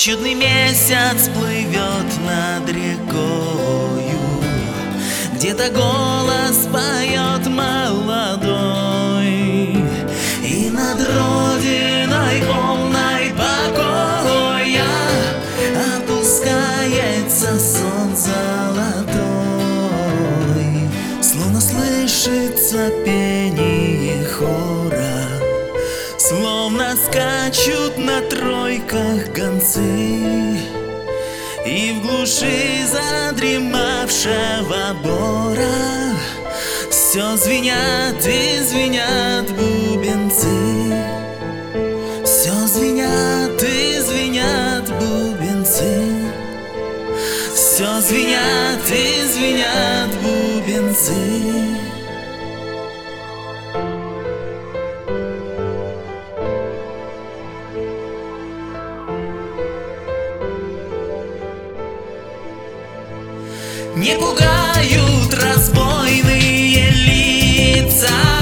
Чудный месяц плывет над рекою, где-то голос поет молодой, и над родиной полной покоя опускается сон золотой. Словно слышится пение хора, словно скачут на тройках гонцы, и в глуши задремавшего бора все звенят и звенят бубенцы. Все звенят и звенят бубенцы. Все звенят и звенят бубенцы. Не пугают разбойные лица,